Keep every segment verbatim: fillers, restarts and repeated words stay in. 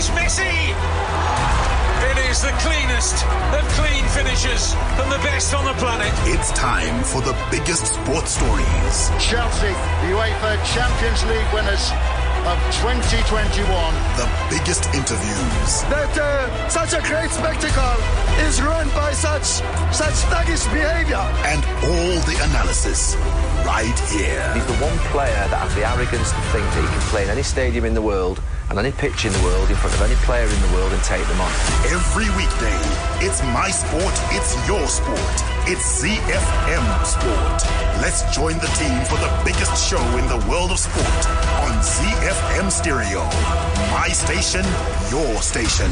It's Messi! It is the cleanest of clean finishes and the best on the planet. It's time for the biggest sports stories. Chelsea, the UEFA Champions League winners of twenty twenty-one. The biggest interviews. That uh, such a great spectacle is ruined by such such thuggish behavior. And all the analysis right here. He's the one player that has the arrogance to think that he can play in any stadium in the world and any pitch in the world in front of any player in the world and take them on. Every weekday, it's my sport, it's your sport. It's Z F M Sport. Let's join the team for the biggest show in the world of sport on Z F M Stereo. My station, your station.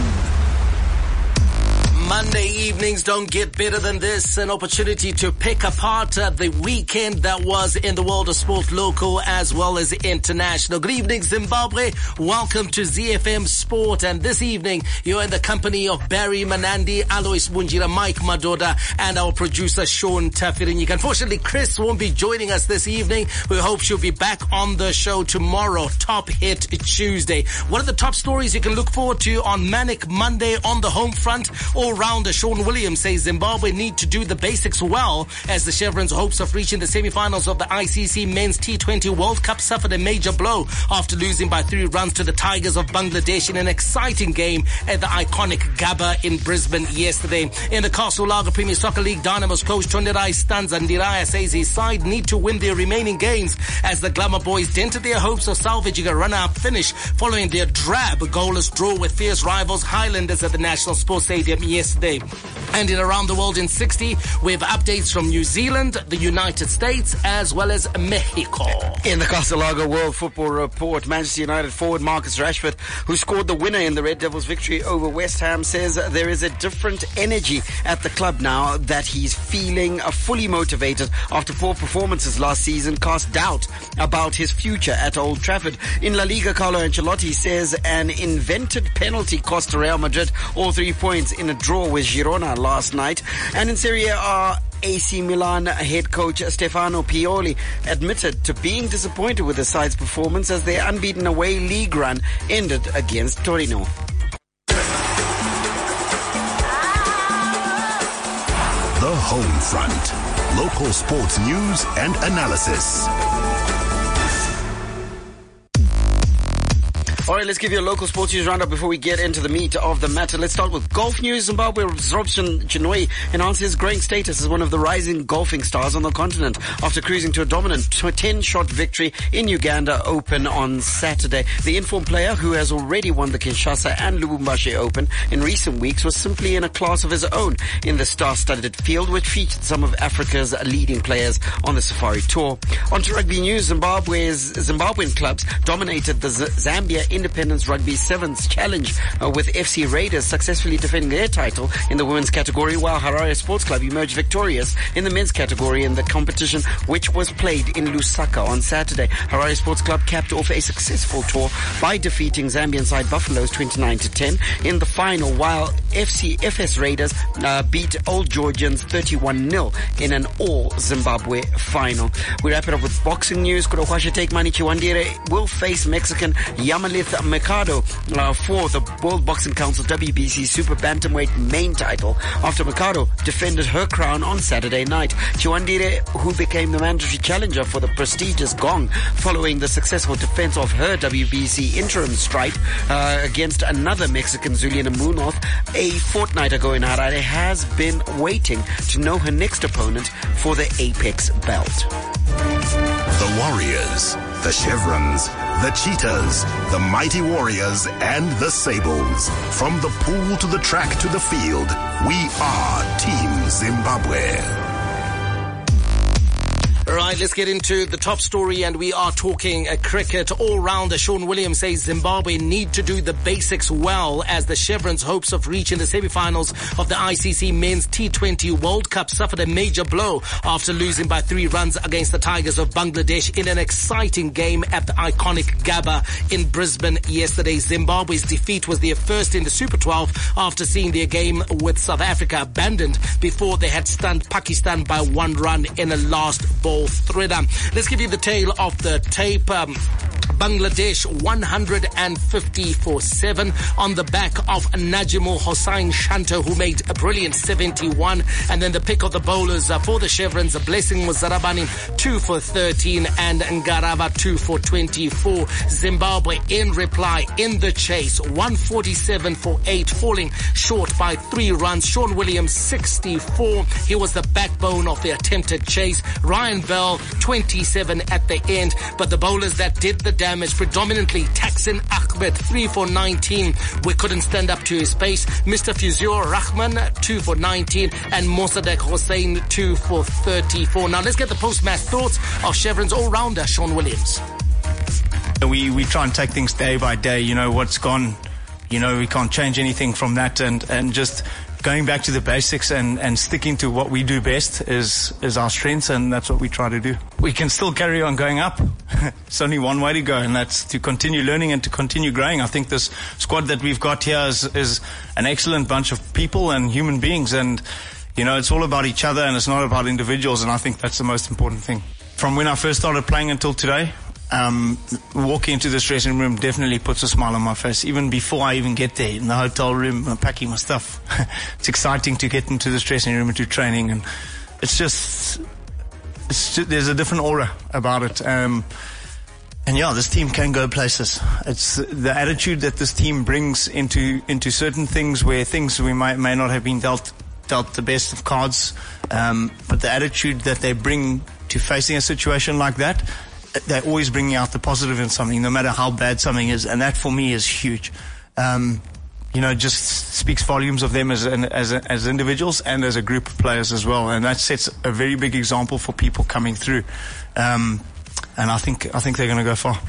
Monday evenings don't get better than this. An opportunity to pick apart uh, the weekend that was in the world of sport, local as well as international. Good evening, Zimbabwe. Welcome to Z F M Sport. And this evening, you're in the company of Barry Manandi, Alois Munjira, Mike Madoda, and our producer, Sean Tafirinik. Unfortunately, Chris won't be joining us this evening. We hope she'll be back on the show tomorrow, Top Hit Tuesday. What are the top stories you can look forward to on Manic Monday on the home front? All rounder Sean Williams says Zimbabwe need to do the basics well as the Chevrons' hopes of reaching the semi-finals of the I C C Men's T twenty World Cup suffered a major blow after losing by three runs to the Tigers of Bangladesh in an exciting game at the iconic Gabba in Brisbane yesterday. In the Castle Lager Premier Soccer League, Dynamo's coach Tonderai Stanzandiraya says his side need to win their remaining games as the Glamour Boys dented their hopes of salvaging a runner-up finish following their drab goalless draw with fierce rivals Highlanders at the National Sports Stadium yesterday. And in Around the World in sixty, we have updates from New Zealand, the United States, as well as Mexico. In the Castle Lager World Football Report, Manchester United forward Marcus Rashford, who scored the winner in the Red Devils' victory over West Ham, says there is a different energy at the club now, that he's feeling uh, fully motivated after poor performances last season cast doubt about his future at Old Trafford. In La Liga, Carlo Ancelotti says an invented penalty cost Real Madrid all three points in a draw with Girona last night. And in Serie A, A C Milan head coach Stefano Pioli admitted to being disappointed with the side's performance as their unbeaten away league run ended against Torino. The Home Front. Local sports news and analysis. All right, let's give you a local sports news roundup before we get into the meat of the matter. Let's start with golf news. Zimbabwe's Robson Chinoi announced his growing status as one of the rising golfing stars on the continent after cruising to a dominant ten-shot victory in Uganda Open on Saturday. The informed player, who has already won the Kinshasa and Lubumbashi Open in recent weeks, was simply in a class of his own in the star-studded field, which featured some of Africa's leading players on the Safari Tour. On to rugby news. Zimbabwe's Zimbabwean clubs dominated the Z- Zambia Independence Rugby Sevens Challenge uh, with F C Raiders successfully defending their title in the women's category, while Harare Sports Club emerged victorious in the men's category in the competition, which was played in Lusaka on Saturday. Harare Sports Club capped off a successful tour by defeating Zambian side Buffaloes twenty-nine to ten in the final, while F C F S Raiders uh, beat Old Georgians thirty-one nil in an all-Zimbabwe final. We wrap it up with boxing news. Kurokwasha Taekmani Chiwandire will face Mexican Yamalith Mercado uh, for the World Boxing Council W B C Super Bantamweight main title after Mercado defended her crown on Saturday night. Chiwandire, who became the mandatory challenger for the prestigious Gong following the successful defense of her W B C interim strike uh, against another Mexican, Zuliana Munoz, a fortnight ago in Harare, has been waiting to know her next opponent for the Apex belt. The Warriors, the Chevrons, the Cheetahs, the Mighty Warriors, and the Sables. From the pool to the track to the field, we are Team Zimbabwe. All right, let's get into the top story, and we are talking a cricket all-rounder. Sean Williams says Zimbabwe need to do the basics well as the Chevrons' hopes of reaching the semi-finals of the I C C Men's T twenty World Cup suffered a major blow after losing by three runs against the Tigers of Bangladesh in an exciting game at the iconic Gabba in Brisbane yesterday. Zimbabwe's defeat was their first in the Super twelve after seeing their game with South Africa abandoned before they had stunned Pakistan by one run in a last ball thriller. Let's give you the tale of the tape. Um, Bangladesh one fifty for seven on the back of Najimul Hossain Shanto, who made a brilliant seventy-one. And then the pick of the bowlers uh, for the Chevrons, a Blessing Muzarabani two for thirteen and Ngarava two for twenty-four. Zimbabwe in reply in the chase, one forty-seven for eight, falling short by three runs. Sean Williams sixty-four. He was the backbone of the attempted chase. Ryan Bell twenty-seven at the end, but the bowlers that did the damage predominantly Taksin Ahmed three for nineteen. We couldn't stand up to his pace. Mister Fuzur Rahman two for nineteen and Mossadegh Hossain two for thirty-four. Now let's get the post-match thoughts of Chevron's all-rounder Sean Williams. We we try and take things day by day. You know, what's gone, you know, we can't change anything from that, and, and just going back to the basics and, and sticking to what we do best is, is our strengths, and that's what we try to do. We can still carry on going up. It's only one way to go, and that's to continue learning and to continue growing. I think this squad that we've got here is, is an excellent bunch of people and human beings, and, you know, it's all about each other and it's not about individuals, and I think that's the most important thing. From when I first started playing until today, Um, walking into this dressing room definitely puts a smile on my face. Even before I even get there, in the hotel room, I'm packing my stuff. It's exciting to get into this dressing room and do training, and it's just, it's just there's a different aura about it. Um, and yeah, this team can go places. It's the attitude that this team brings into into certain things where things we might may not have been dealt dealt the best of cards, um, but the attitude that they bring to facing a situation like that. They're always bringing out the positive in something, no matter how bad something is, and that for me is huge. Um, you know, just speaks volumes of them as an, as a, as individuals and as a group of players as well, and that sets a very big example for people coming through. Um, and I think I think they're going to go far.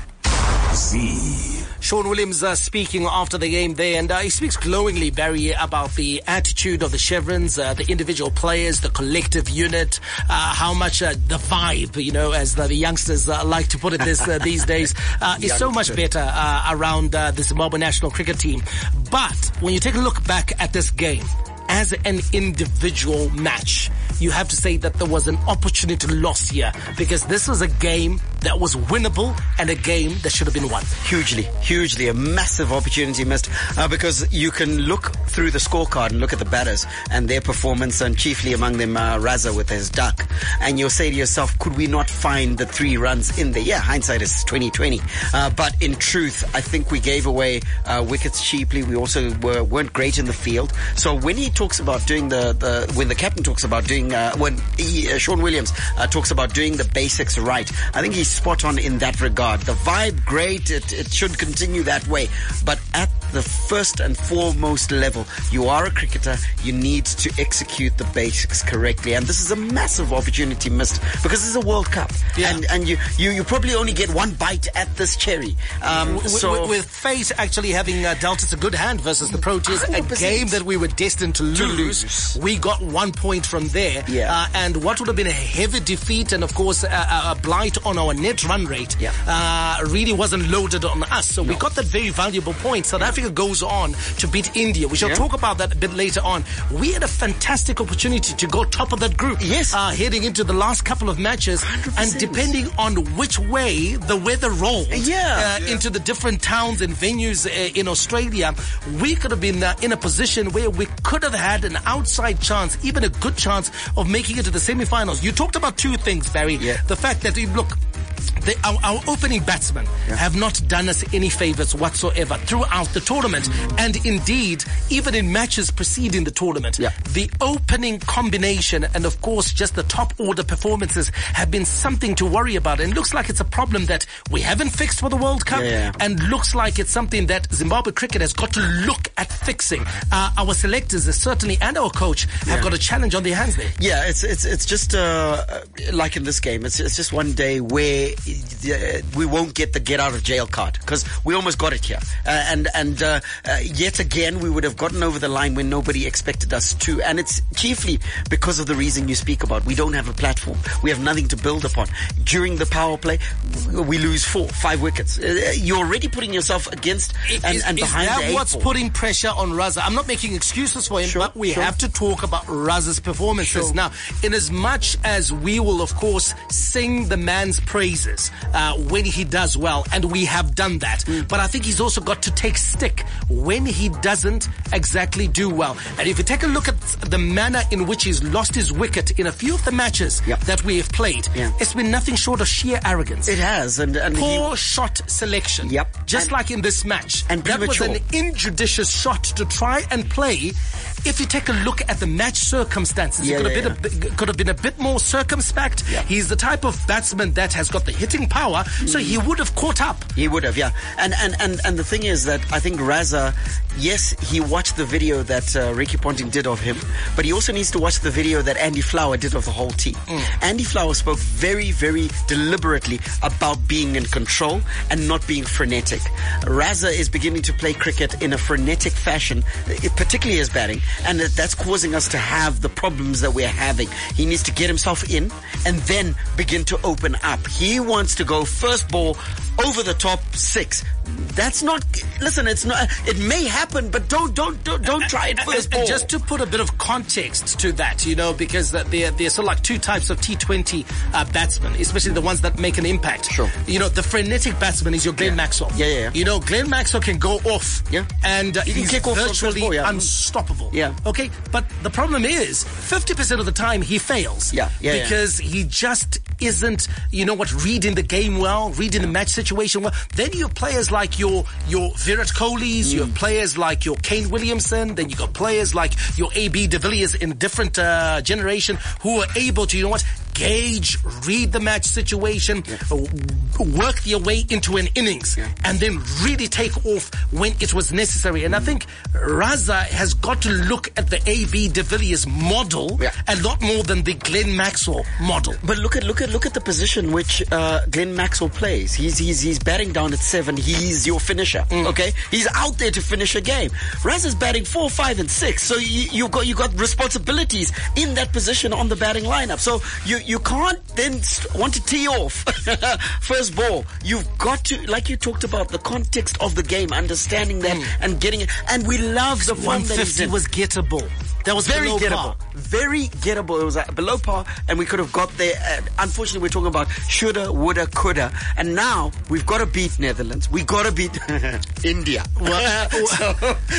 Z. Sean Williams uh, speaking after the game there, and uh, he speaks glowingly, Barry, about the attitude of the Chevrons, uh, the individual players, the collective unit, uh, how much uh, the vibe, you know, as the, the youngsters uh, like to put it this uh, these days, uh, is so much better uh, around uh, the Zimbabwe national cricket team. But when you take a look back at this game, as an individual match, you have to say that there was an opportunity lost here, because this was a game that was winnable and a game that should have been won. Hugely, hugely, a massive opportunity missed, uh, because you can look through the scorecard and look at the batters and their performance, and chiefly among them uh, Raza with his duck, and you'll say to yourself, could we not find the three runs in there? Yeah, hindsight is twenty twenty, uh, but in truth, I think we gave away uh, wickets cheaply. We also were, weren't great in the field. So when he talks about doing the, the when the captain talks about doing uh, when he, uh, Sean Williams uh, talks about doing the basics right, I think he's spot on in that regard. The vibe, great, it, it should continue that way, but at the first and foremost level, you are a cricketer, you need to execute the basics correctly, and this is a massive opportunity missed, because this is a World Cup, yeah. and and you, you you probably only get one bite at this cherry. Um, with, so with, with fate actually having uh, dealt us a good hand versus the Proteas, one hundred percent. A game that we were destined to lose, to lose. We got one point from there, yeah. uh, and what would have been a heavy defeat, and of course a, a blight on our net run rate, yeah. uh, really wasn't loaded on us, so no. we got that very valuable point. South yeah. Africa goes on to beat India. We shall yeah. talk about that a bit later on. We had a fantastic opportunity to go top of that group, yes, uh, heading into the last couple of matches, one hundred percent. And depending on which way the weather rolled yeah. Uh, yeah. into the different towns and venues uh, in Australia, we could have been uh, in a position where we could have had an outside chance, even a good chance of making it to the semi-finals. You talked about two things, Barry. Yeah. The fact that, look, The, our, our opening batsmen yeah. have not done us any favours whatsoever throughout the tournament. Mm. And indeed, even in matches preceding the tournament, yeah. the opening combination and, of course, just the top order performances have been something to worry about. And it looks like it's a problem that we haven't fixed for the World Cup, yeah. and looks like it's something that Zimbabwe cricket has got to look at fixing. Uh, our selectors are certainly, and our coach, have yeah. got a challenge on their hands there. Yeah, it's it's it's just uh, like in this game, it's it's just one day where we won't get the get out of jail card, because we almost got it here, uh, and and uh, uh, yet again we would have gotten over the line when nobody expected us to, and it's chiefly because of the reason you speak about. We don't have a platform, we have nothing to build upon. During the power play, we lose four, five wickets. Uh, you're already putting yourself against and, is, and behind the eight ball. Is that what's putting pressure on Raza? I'm not making excuses for him, sure, but we sure. have to talk about Raza's performances. Sure. Now, in as much as we will, of course, sing the man's praise praises uh, when he does well, and we have done that. Mm. But I think he's also got to take stick when he doesn't exactly do well. And if you take a look at the manner in which he's lost his wicket in a few of the matches yep. that we have played, yeah. it's been nothing short of sheer arrogance. It has. And, and Poor he... shot selection. Yep. Just and, like in this match. And that was an injudicious shot to try and play. If you take a look at the match circumstances, yeah, he could, yeah, have been yeah. a, could have been a bit more circumspect. Yeah. He's the type of batsman that has got the hitting power, mm. so he would have caught up. He would have, yeah. And, and, and, and the thing is that I think Raza, yes, he watched the video that uh, Ricky Ponting did of him, but he also needs to watch the video that Andy Flower did of the whole team. Mm. Andy Flower spoke very, very deliberately about being in control and not being frenetic. Raza is beginning to play cricket in a frenetic fashion, particularly his batting, and that's causing us to have the problems that we're having. He needs to get himself in and then begin to open up. He wants to go first ball over the top six. That's not, listen, it's not, it may happen, but don't, don't, don't, don't try it first ball. Just to put a bit of context to that, you know, because there, there's sort of like two types of T twenty uh, batsmen, especially the ones that make an impact. Sure. You know, the frenetic batsman is your Glenn yeah. Maxwell. Yeah, yeah, yeah. You know, Glenn Maxwell can go off. Yeah. And uh, he can he's kick off virtually ball, yeah. unstoppable. Yeah. Okay. But the problem is, fifty percent of the time he fails. Yeah. Yeah. Because yeah. he just isn't, you know what, reading the game well, reading the match situation well. Then you have players like your, your Virat Kohli's, mm. you have players like your Kane Williamson, then you got players like your A B de Villiers in a different uh, generation who are able to, you know what, gauge, read the match situation, yeah. work their way into an innings, yeah. and then really take off when it was necessary. And mm. I think Raza has got to look at the A B de Villiers model yeah. a lot more than the Glenn Maxwell model. But look at look at look at the position which uh, Glenn Maxwell plays. He's he's he's batting down at seven. He's your finisher. Mm. Okay, he's out there to finish a game. Raza's batting four, five, and six. So you you got you got responsibilities in that position on the batting lineup. So you. You can't then want to tee off first ball. You've got to, like you talked about, the context of the game, understanding that mm. and getting it. And we love the fun that he's in. was gettable. That was very below gettable. Par. Very gettable. It was uh, below par, and we could have got there. Uh, unfortunately, we're talking about shoulda, woulda, coulda, and now we've got to beat Netherlands. We got to beat India. Well, so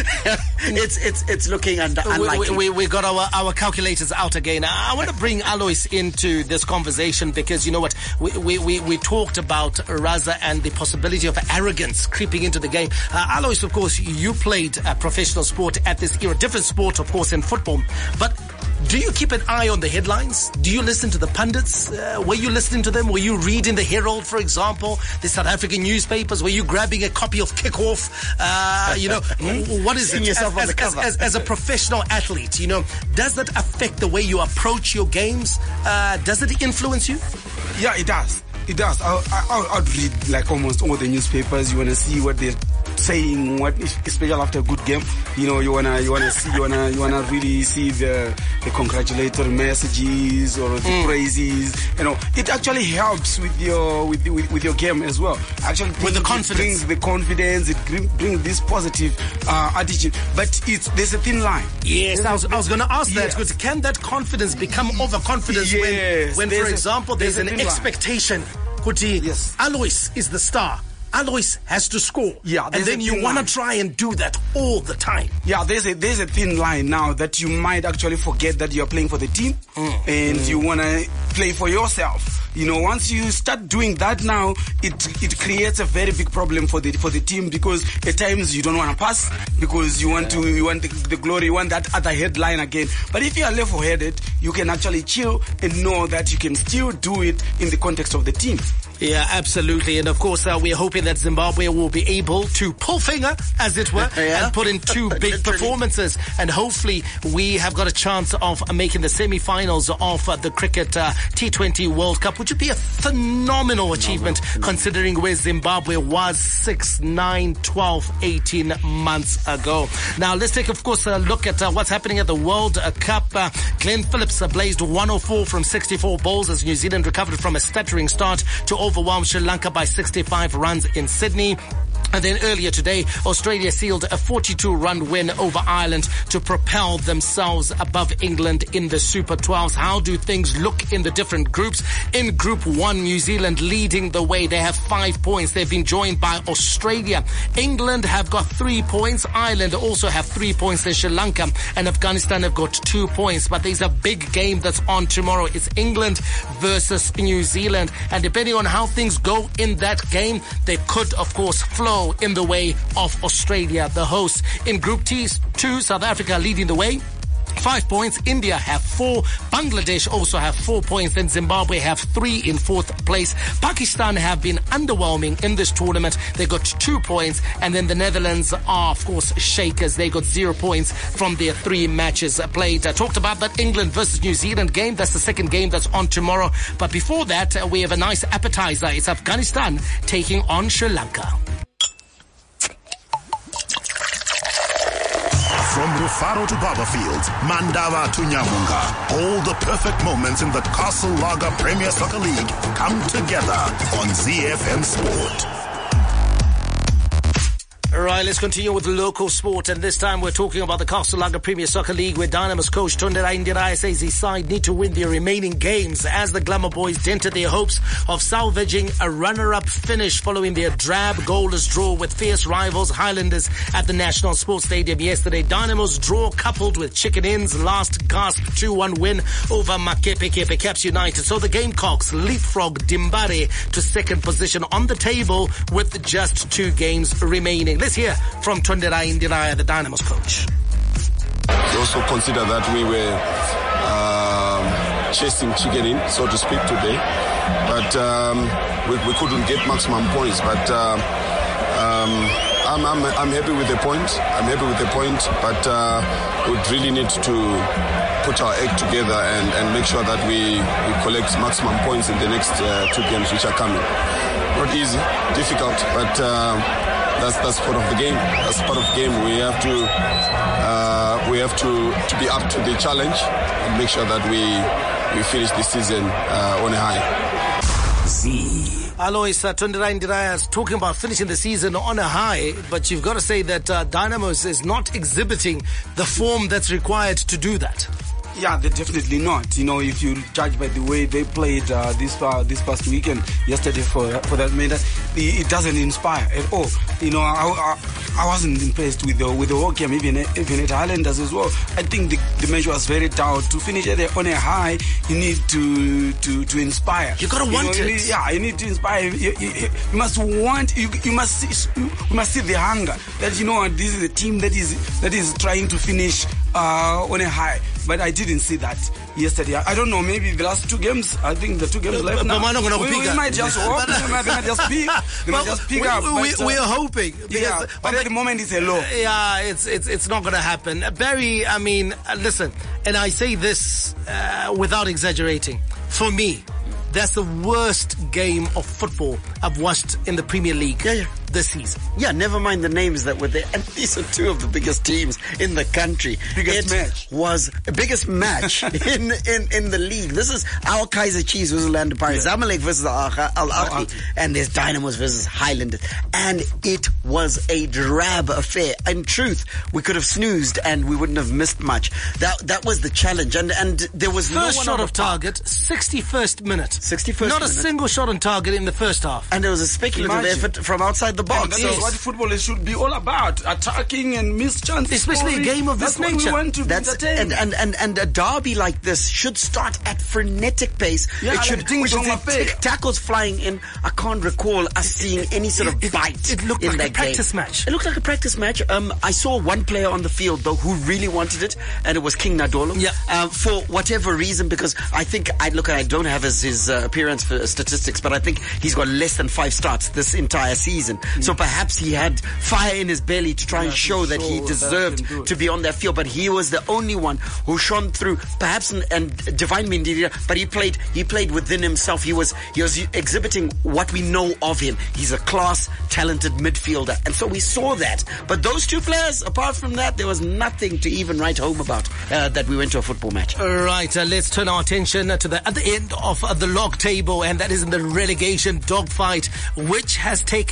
it's it's it's looking under unlikely. We, we, we got our our calculators out again. I want to bring Alois into this conversation because you know what, we we we, we talked about Raza and the possibility of arrogance creeping into the game. Uh, Alois, of course, you played a professional sport at this era, different sport, of course, in football, but. Do you keep an eye on the headlines? Do you listen to the pundits? Uh, were you listening to them? Were you reading the Herald, for example, the South African newspapers? Were you grabbing a copy of Kickoff? Uh, you know, what is it? Yourself as, on as, the as, as, as a professional athlete, you know, does that affect the way you approach your games? Uh, does it influence you? Yeah, it does. It does. I, I, I'd read like almost all the newspapers. You want to see what they're saying, what, especially after a good game. You know, you wanna, you wanna see, you wanna, you wanna really see the, the congratulatory messages or the mm. praises. You know, it actually helps with your, with, with, with your game as well. Actually, with the confidence, it brings the confidence. It brings this positive uh, attitude. But it's there's a thin line. Yes, I was, I was going to ask that because can that confidence become overconfidence yes, when, when for example, a, there's, there's an expectation? Kuti, yes. Alois is the star. Alois has to score. Yeah, and then you want to try and do that all the time. Yeah, there's a there's a thin line now that you might actually forget that you're playing for the team mm. and mm. you want to play for yourself. You know, once you start doing that now, it it creates a very big problem for the for the team because at times you don't want to pass because you want to you want the, the glory, you want that other headline again. But if you are level-headed, you can actually chill and know that you can still do it in the context of the team. Yeah, absolutely. And of course, uh, we're hoping that Zimbabwe will be able to pull finger, as it were, yeah. and put in two big performances. And hopefully we have got a chance of making the semi-finals of uh, the Cricket uh, T twenty World Cup, which would be a phenomenal achievement no, no. considering where Zimbabwe was six, nine, twelve, eighteen months ago. Now, let's take, of course, a look at uh, what's happening at the World Cup. Uh, Glenn Phillips uh, blazed one oh four from sixty-four balls as New Zealand recovered from a stuttering start to overwhelm Sri Lanka by sixty-five runs in Sydney. And then earlier today, Australia sealed a forty-two run win over Ireland to propel themselves above England in the Super twelves. How do things look in the different groups? In Group one, New Zealand leading the way. They have five points. They've been joined by Australia. England have got three points. Ireland also have three points. Then Sri Lanka and Afghanistan have got two points. But there's a big game that's on tomorrow. It's England versus New Zealand. And depending on how things go in that game, they could, of course, flow in the way of Australia, the hosts. In Group T two, South Africa leading the way. Five points. India have four. Bangladesh also have four points. Then Zimbabwe have three in fourth place. Pakistan have been underwhelming in this tournament. They got two points. And then the Netherlands are, of course, shakers. They got zero points from their three matches played. I talked about that England versus New Zealand game. That's the second game that's on tomorrow. But before that, uh, we have a nice appetizer. It's Afghanistan taking on Sri Lanka. From Rufaro to Barberfield, Mandava to Nyamunga, all the perfect moments in the Castle Lager Premier Soccer League come together on Z F M Sport. All right, let's continue with local sport, and this time we're talking about the Castle Lager Premier Soccer League, where Dynamo's coach Tonderai Ndirai says his side need to win their remaining games as the Glamour Boys dented their hopes of salvaging a runner-up finish following their drab goalless draw with fierce rivals Highlanders at the National Sports Stadium yesterday. Dynamo's draw, coupled with Chicken Inn's last gasp two one win over Makepekepe Caps United, so the Gamecocks leapfrog Dimbare to second position on the table with just two games remaining. Let's hear from Tonderai Ndirai, the Dynamo's coach. We also consider that we were um, chasing chicken in, so to speak, today. But um, we, we couldn't get maximum points. But um, um, I'm, I'm, I'm happy with the point. I'm happy with the point. But uh, we really need to put our act together and, and make sure that we, we collect maximum points in the next uh, two games which are coming. Not easy, difficult, but... Uh, That's that's part of the game. That's part of the game. We have to uh, we have to, to be up to the challenge and make sure that we we finish this season uh, on a high. Z. Alois uh, Tonderai Ndirai is talking about finishing the season on a high, but you've got to say that uh, Dynamos is not exhibiting the form that's required to do that. Yeah, they're definitely not. You know, if you judge by the way they played uh, this uh, this past weekend, yesterday for for that matter, it doesn't inspire at all. You know, I, I, I wasn't impressed with the with the whole game, even even at Highlanders as well. I think the, the measure was very down. To finish at a, on a high, you need to to, to inspire. You gotta want you know, it. You need, yeah, you need to inspire. You, you, you must want. You, you must see, you must see the hunger that you know this is a team that is that is trying to finish uh, on a high. But I didn't see that yesterday. I don't know, maybe the last two games, I think the two games left now. We, we might just hope, we might, they might just pick, they might just pick we, up. We, but, uh, we are hoping. Yeah, but at the moment it's a low. Yeah, it's it's it's not going to happen. Barry, I mean, uh, listen, and I say this uh, without exaggerating. For me, that's the worst game of football I've watched in the Premier League. Yeah, yeah. This season. Yeah, never mind the names that were there. And these are two of the biggest teams in the country. Biggest it match. was the biggest match in, in, in the league. This is Al Kaiser Chiefs versus Orlando Pirates. Yeah. Zamalek versus Al Ahly. And there's Dynamos versus Highlanders. And it was a drab affair. In truth, we could have snoozed and we wouldn't have missed much. That that was the challenge. And and there was first no one shot on of target, sixty-first minute. sixty-first Not minute. a single shot on target in the first half. And there was a speculative Imagine. effort from outside the box. That's yes. what footballers should be all about. Attacking and missed chances. Especially scoring. a game of this That's nature. We want to That's be and, and, and, and a derby like this should start at frenetic pace. Yeah, it like should, things it should on my say face. tackles flying in. I can't recall us seeing any sort of it, bite. It looked in like that a practice game. match. It looked like a practice match. Um, I saw one player on the field though who really wanted it, and it was King Nadolo. Yeah. Um, for whatever reason, because I think I look. I don't have his, his uh, appearance for statistics, but I think he's got less than five starts this entire season. Mm. So perhaps he had fire in his belly to try yeah, and show that he deserved that to be on that field, but he was the only one who shone through. Perhaps and, and Divine Mindira, but he played. He played within himself. He was he was exhibiting what we know of him. He's a class, talented midfielder, and so we saw that. But those two players, apart from that, there was nothing to even write home about. Uh, that we went to a football match. All right, uh, let's turn our attention to the at the end of uh, the log table, and that is in the relegation dogfight, which has taken a new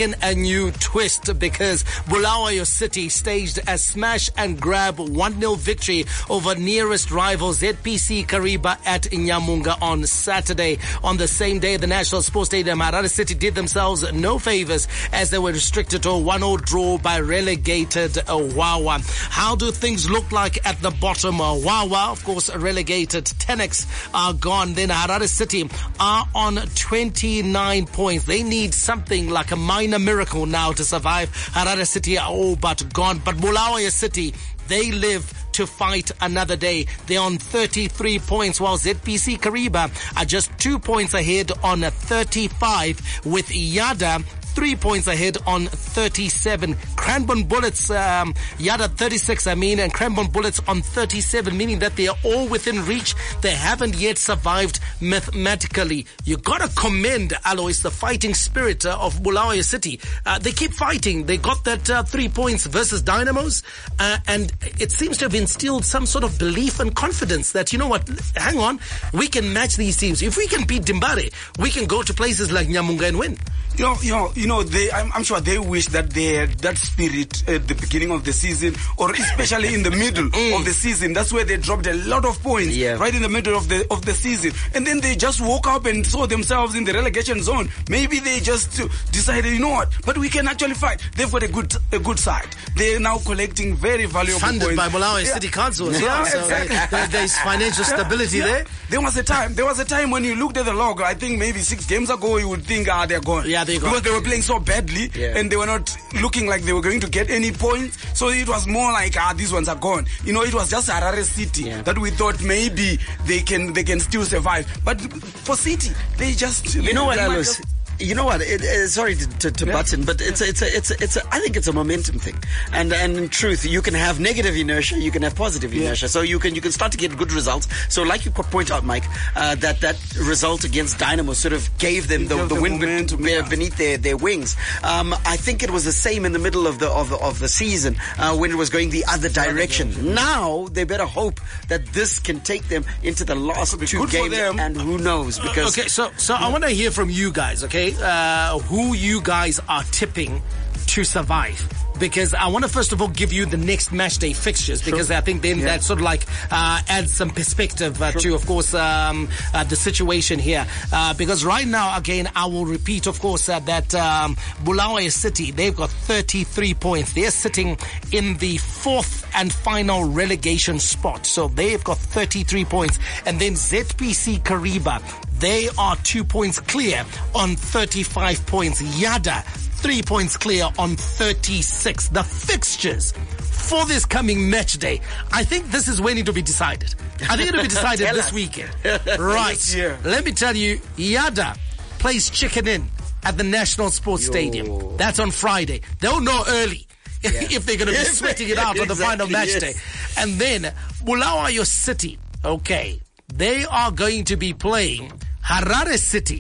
new twist because Bulawayo City staged a smash and grab one nil victory over nearest rival Z P C Kariba at Nyamunga on Saturday. On the same day, the National Sports Stadium, Harare City did themselves no favors as they were restricted to a one nil draw by relegated uh, Wawa. How do things look like at the bottom? Uh, Wawa, of course, relegated. Tenex are gone. Then Harare City are on twenty-nine points. They need something like a minor miracle now to survive. Harare City are all but gone. But Bulawayo City, they live to fight another day. They're on thirty-three points, while Z P C Kariba are just two points ahead on thirty-five, with Yada three points ahead on thirty-seven. Cranbourne Bullets, um, Yada thirty-six, I mean, and Cranbourne Bullets on thirty-seven, meaning that they are all within reach. They haven't yet survived mathematically. You gotta commend, Alois, the fighting spirit uh, of Bulawayo City. Uh, they keep fighting. They got that uh, three points versus Dynamos, uh, and it seems to have instilled some sort of belief and confidence that, you know what, hang on, we can match these teams. If we can beat Dimbare, we can go to places like Nyamunga and win. You know, you know, you know. They, I'm, I'm sure they wish that they had that spirit at the beginning of the season, or especially in the middle mm. of the season. That's where they dropped a lot of points, yeah. right in the middle of the of the season, and then they just woke up and saw themselves in the relegation zone. Maybe they just decided, you know what? But we can actually fight. They've got a good a good side. They're now collecting very valuable funded points. by Bulawayo yeah. City Council as yeah, well. So exactly. there, there's financial stability yeah. there. There was a time. There was a time when you looked at the log. I think maybe six games ago, you would think, ah, they're gone. Yeah, they're gone. Because they were playing so badly, yeah. and they were not looking like they were going to get any points. So it was more like, ah, these ones are gone. You know, it was just Harare City yeah. that we thought maybe they can they can still survive. But for City, they just you they, know what, they Alois? You know what? It, uh, sorry to, to, to yeah. butt in, but it's a, it's a, it's a, it's a, I think it's a momentum thing. And and in truth, you can have negative inertia, you can have positive yeah. inertia. So you can you can start to get good results. So like you point out, Mike, uh, that that result against Dynamo sort of gave them the, the, the wind momentum, be, yeah. beneath their, their wings. Um, I think it was the same in the middle of the of the, of the season uh, when it was going the other direction. Yeah. Now they better hope that this can take them into the last two games, and who knows? Because okay, so so yeah. I want to hear from you guys. Okay. Uh, who you guys are tipping to survive, because I want to first of all give you the next match day fixtures, because sure. I think then yeah. that sort of like uh, adds some perspective uh, sure. to, of course, um, uh, the situation here. Uh, because right now, again, I will repeat, of course, uh, that um, Bulawayo City, they've got thirty-three points. They're sitting in the fourth and final relegation spot. So they've got thirty-three points. And then Z P C Kariba, they are two points clear on thirty-five points. Yada, three points clear on thirty-six. The fixtures for this coming match day, I think this is waiting to be decided. I think it'll be decided this weekend. Right. Yeah. Let me tell you, Yada plays Chicken Inn at the National Sports Yo. Stadium. That's on Friday. They'll know early yeah. if they're going to be sweating it out exactly, on the final match yes. day. And then Bulawayo City, okay, they are going to be playing Harare City.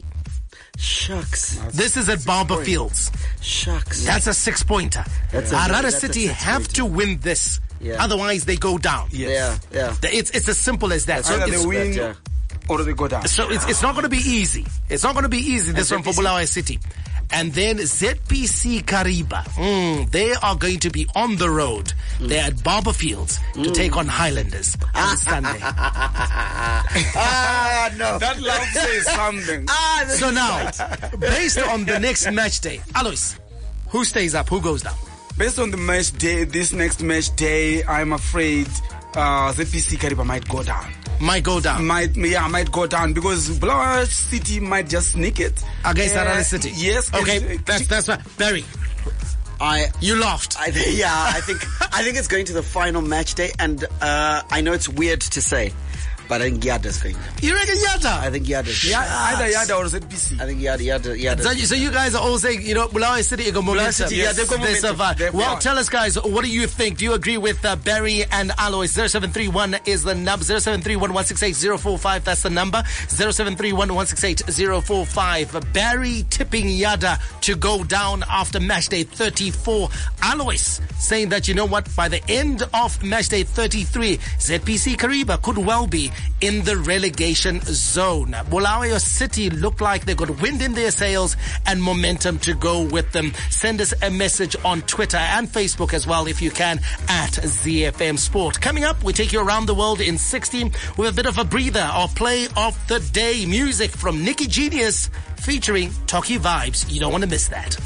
Shucks. This is at Barber Fields. Shucks. That's a six-pointer. That's Harare a, City have to win this. Yeah. Otherwise, they go down. Yes. Yeah, yeah. It's it's as simple as that. So either they win that, yeah. or they go down. So it's it's not going to be easy. It's not going to be easy, this one for Bulawayo City. And then Z P C Kariba, mm, they are going to be on the road. Mm. They're at Barber Fields to mm. take on Highlanders on Sunday. Ah, no. That love says something. Ah, so now, based on the next match day, Alois, who stays up, who goes down? Based on the match day, this next match day, I'm afraid uh, Z P C Kariba might go down. Might go down. Might yeah, might go down because Bulawayo City might just sneak it against uh, Harare City. Yes. Okay, that's that's right. Barry, I you laughed. I th- yeah, I think I think it's going to the final match day, and uh, I know it's weird to say, but I think Yada's going. You reckon Yada? I think Yada's. Yeah, either Yada or Z P C. I think Yada, Yada, Yada. So, so you guys are all saying, you know, Bulawayo City got momentum. City, yeah, they've got momentum. They survive. They've well, got. Tell us, guys, what do you think? Do you agree with uh, Barry and Alois? zero seven three one is the number. zero seven three one, one six eight, zero four five. That's the number. zero seven three one, one six eight, zero four five. Barry tipping Yada to go down after match day thirty-four. Alois saying that, you know what, by the end of match day thirty-three, Z P C Kariba could well be in the relegation zone. Bulawayo City look like they've got wind in their sails and momentum to go with them. Send us a message on Twitter and Facebook as well if you can at Z F M Sport. Coming up, we take you around the world in sixty with a bit of a breather, our play of the day. Music from Nicky Genius featuring Toki Vibes. You don't want to miss that.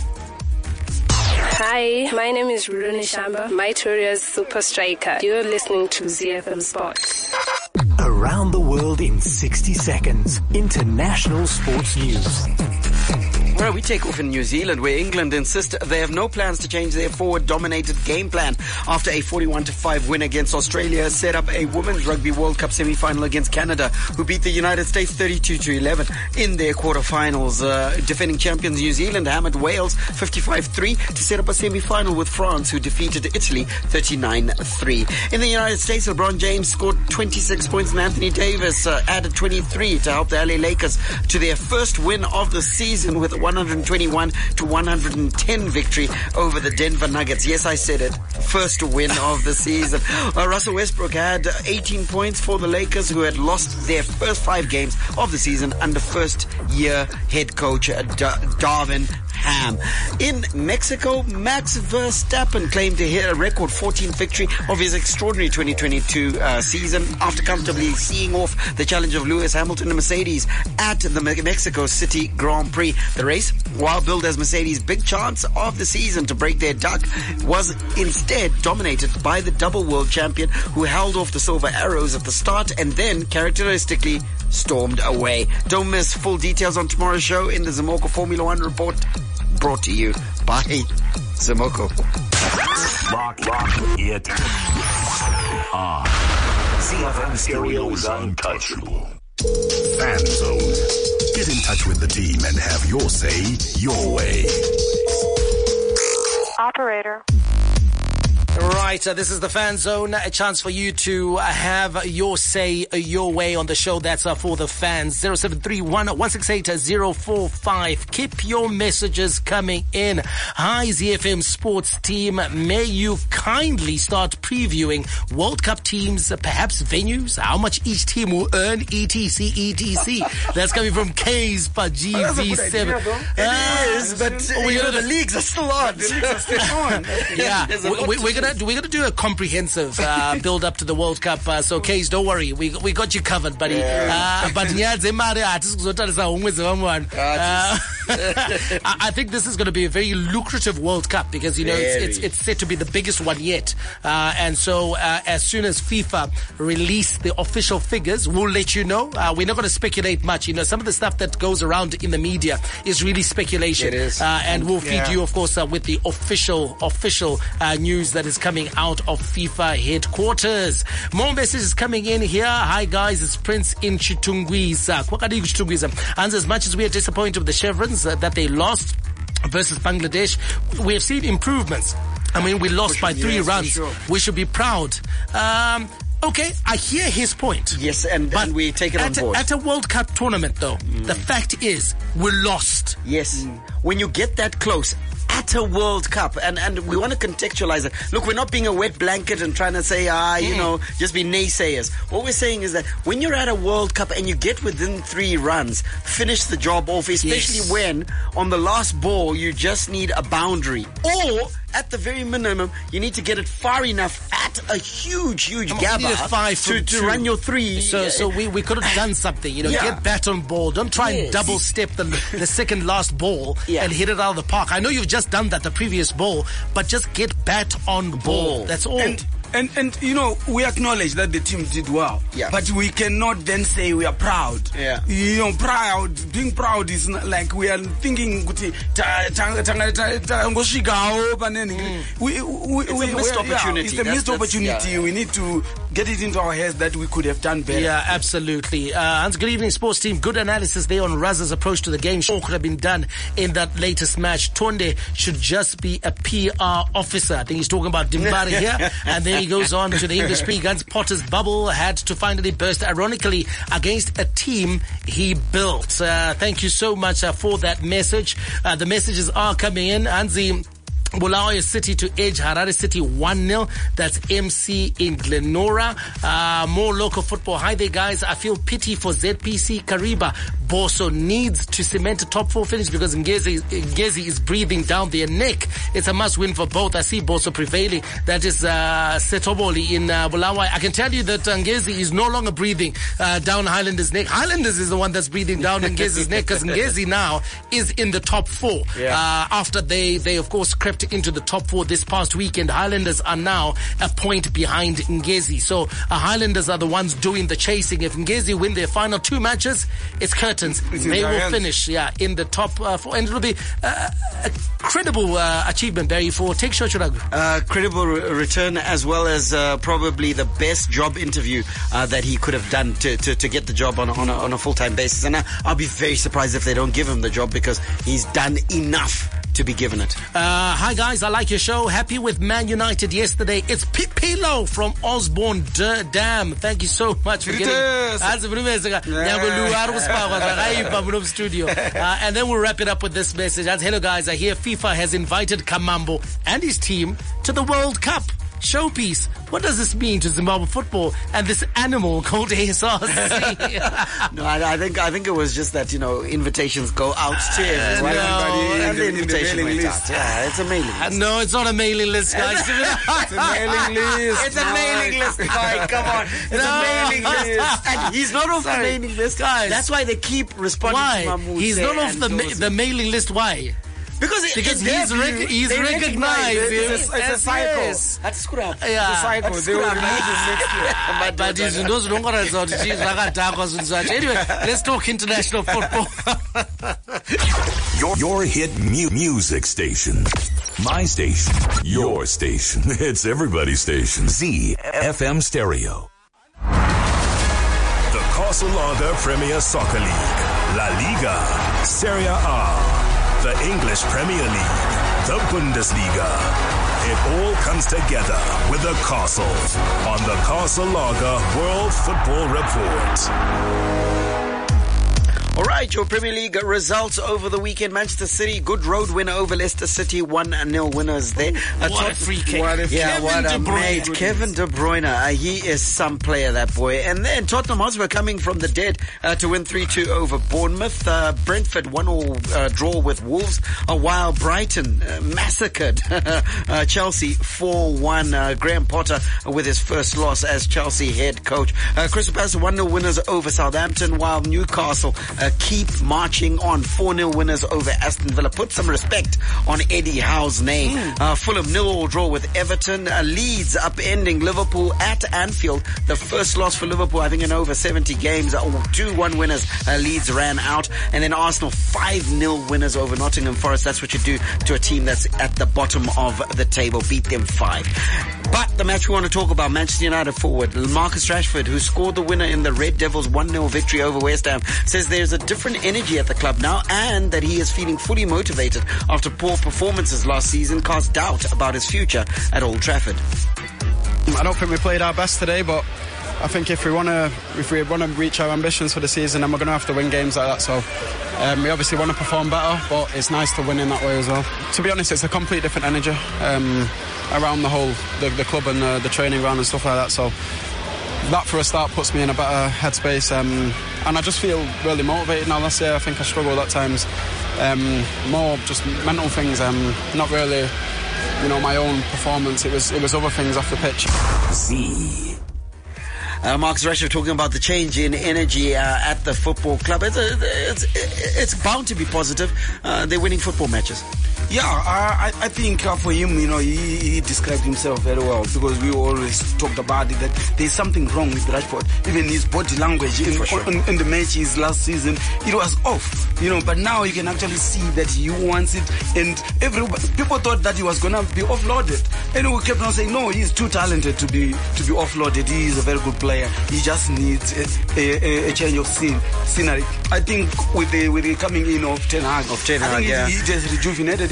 Hi, my name is Ruruni Shamba, my Toria's super striker. You're listening to Z F M Sports. Around the world in sixty seconds. International sports news. Well, we take off in New Zealand, where England insist they have no plans to change their forward-dominated game plan after a forty-one to five win against Australia set up a Women's Rugby World Cup semi-final against Canada, who beat the United States thirty-two to eleven in their quarterfinals. Uh, defending champions New Zealand hammered Wales fifty-five three to set up a semi-final with France, who defeated Italy thirty-nine three. In the United States, LeBron James scored twenty-six points and Anthony Davis uh, added twenty-three to help the L A Lakers to their first win of the season with one hundred twenty-one to one hundred ten victory over the Denver Nuggets. Yes, I said it. First win of the season. Uh, Russell Westbrook had eighteen points for the Lakers, who had lost their first five games of the season under first-year head coach uh, Dar- Darvin Ham. In Mexico, Max Verstappen claimed to hit a record fourteenth victory of his extraordinary twenty twenty-two uh, season after comfortably seeing off the challenge of Lewis Hamilton and Mercedes at the Me- Mexico City Grand Prix. The race, while billed as Mercedes' big chance of the season to break their duck, was instead dominated by the double world champion, who held off the Silver Arrows at the start and then characteristically stormed away. Don't miss full details on tomorrow's show in the Zimoko Formula One report, brought to you by Zimoko. Lock, lock it on. Z F M Stereo's Untouchable. Fan Zone. Get in touch with the team and have your say your way. Operator. Right, uh, this is the Fan Zone, a chance for you to uh, have your say uh, your way on the show. That's uh, for the fans. zero seven three one, one six eight, zero four five. Keep your messages coming in. Hi, Z F M Sports team. May you kindly start previewing World Cup teams, uh, perhaps venues, how much each team will earn, et cetera, et cetera. That's coming from K's for G V seven. Idea, it is, but uh, you know, the leagues are still on. The leagues are still on. Yeah, we, we, we're gonna we're gonna do a comprehensive uh, build up to the World Cup. Uh, so, Case, don't worry, we we got you covered, buddy. Yeah. Uh, but uh, I think this is going to be a very lucrative World Cup because you know it's, it's it's set to be the biggest one yet. Uh, and so, uh, as soon as FIFA release the official figures, we'll let you know. Uh, we're not going to speculate much. You know, some of the stuff that goes around in the media is really speculation. It is, uh, and we'll feed yeah. you, of course, uh, with the official official uh, news that is coming out of FIFA headquarters. More messages coming in here. Hi guys, it's Prince in Chitungwiza. Kwakadi Chitungwiza. And as much as we are disappointed with the Chevrons uh, that they lost versus Bangladesh, we have seen improvements. I mean, we lost by three yes, runs. Sure. We should be proud. Um, Okay, I hear his point. Yes, and, but and we take it on at, board. At a World Cup tournament, though, mm. the fact is, we lost. Yes. Mm. When you get that close at a World Cup, and, and we want to contextualize it. Look, we're not being a wet blanket and trying to say, ah, you mm. know, just be naysayers. What we're saying is that when you're at a World Cup and you get within three runs, finish the job off, especially yes. when on the last ball you just need a boundary. Or at the very minimum, you need to get it far enough at a huge, huge gap to, to run your three. So, so we, we could have done something, you know, yeah. get bat on ball. Don't try yes. and double step the, the second last ball yeah. and hit it out of the park. I know you've just done that the previous ball, but just get bat on ball. ball. That's all. And, And, and, you know, we acknowledge that the team did well. Yeah. But we cannot then say we are proud. Yeah. You know, proud, being proud is not like we are thinking, mm. we, we, it's we, a missed opportunity. Yeah, it's a missed that's, opportunity. That's, yeah. We need to get it into our heads that we could have done better. Yeah, absolutely. Uh, Hans, good evening, sports team. Good analysis there on Raz's approach to the game. Sure could have been done in that latest match. Tonde should just be a P R officer. I think he's talking about Dimbari here. And then he goes on to the English Guns. Potter's bubble had to finally burst, ironically, against a team he built. Uh, thank you so much uh, for that message. Uh, the messages are coming in. Anzi, Bulawayo City to edge Harare City one nil. That's M C in Glenora. Uh, more local football. Hi there, guys. I feel pity for Z P C Kariba. Boso needs to cement a top four finish because Ngezi, Ngezi is breathing down their neck. It's a must win for both. I see Boso prevailing. That is uh, Setoboli in uh, Bulawayo. I can tell you that uh, Ngezi is no longer breathing uh, down Highlanders' neck. Highlanders is the one that's breathing down Ngezi's neck because Ngezi now is in the top four. Yeah. Uh, after they, they, of course, crept into the top four this past weekend. Highlanders are now a point behind Ngezi. So uh, Highlanders are the ones doing the chasing. If Ngezi win their final two matches, it's curtains. It's they will hands. finish, yeah, in the top uh, four, and it'll be uh, a credible uh, achievement, Barry, for Take Short Churagu. Uh, credible re- return as well as uh, probably the best job interview uh, that he could have done to, to, to get the job on, on a, on a full-time basis. And uh, I'll be very surprised if they don't give him the job because he's done enough to be given it. Uh, hi guys, I like your show. Happy with Man United yesterday. It's Pipilo from Osborne D- Dam. Thank you so much for getting That's studio. Uh, and then we'll wrap it up with this message. As hello guys, I hear FIFA has invited Kamambo and his team to the World Cup showpiece. What does this mean to Zimbabwe football and this animal called A S R C? No, I, I think I think it was just that, you know, invitations go out to everyone. No, and the invitation went out. Yeah, it's a mailing list. No, it's not a mailing list, guys. It's a mailing list. It's a mailing list, Mike. Come on. It's No. a mailing list. And he's not off Sorry. the mailing list. Guys. That's why they keep responding Why? to Mamu. He's not off the ma- the mailing list. Why? Because, it, Because it's he's their rec- view. he's They recognized. It's a, Yes, it's a yes, cycle. yes. That's screwed up. Yeah. It's a cycle. They will remove him next year. But, but it's those don't go to cheese like tacos and such. Anyway, let's talk international football. Your, your hit mu- music station. My station. Your station. It's everybody's station. Z F M Stereo. The Casalaga Premier Soccer League. La Liga. Serie A. The English Premier League. The Bundesliga. It all comes together with the Castle on the Casalaga World Football Report. All right, your Premier League results over the weekend. Manchester City, good road winner over Leicester City, one nil winners there. Uh, What a top- free kick. What a Yeah, Kevin what De a Bruyne. mate. Kevin De Bruyne. Uh, he is some player, that boy. And then Tottenham Hotspur coming from the dead uh, to win three two over Bournemouth. Uh, Brentford one all uh, draw with Wolves, uh, while Brighton uh, massacred uh, Chelsea four one. Uh, Graham Potter uh, with his first loss as Chelsea head coach. Uh, Crystal Palace one nil winners over Southampton, while Newcastle uh, keep marching on four nil winners over Aston Villa. Put some respect on Eddie Howe's name. Mm. Uh, Fulham nil all draw with Everton. Uh, Leeds upending Liverpool at Anfield. The first loss for Liverpool, I think, in over seventy games. Uh, two one winners. Uh, Leeds ran out. And then Arsenal five nil winners over Nottingham Forest. That's what you do to a team that's at the bottom of the table. Beat them five. But the match we want to talk about, Manchester United forward Marcus Rashford, who scored the winner in the Red Devils one nil victory over West Ham, says there's a different energy at the club now and that he is feeling fully motivated after poor performances last season cast doubt about his future at Old Trafford. I don't think we played our best today, but I think if we want to if we want to reach our ambitions for the season, then we're going to have to win games like that. So um, we obviously want to perform better, but it's nice to win in that way as well. To be honest, it's a complete different energy um, around the whole the, the club and the, the training ground and stuff like that. So that for a start puts me in a better headspace, um, and I just feel really motivated now. Last year I think I struggled at times, um, more just mental things, um, not really, you know, my own performance. It was it was other things off the pitch. Z. Uh, Marcus Rashford talking about the change in energy uh, at the football club. It's, a, it's, it's bound to be positive. Uh, they're winning football matches. Yeah, I, I think uh, for him, you know, he, he described himself very well because we always talked about it, that there's something wrong with Rashford. Even his body language in, sure. in, in the matches last season, it was off, you know, but now you can actually see that he wants it, and everybody, people thought that he was going to be offloaded. And we kept on saying, no, he's too talented to be to be offloaded. He is a very good player. He just needs a, a, a change of scene, scenery. I think with the with the coming in of Ten Hag, of Ten I Hag, think yeah. he, he just rejuvenated him.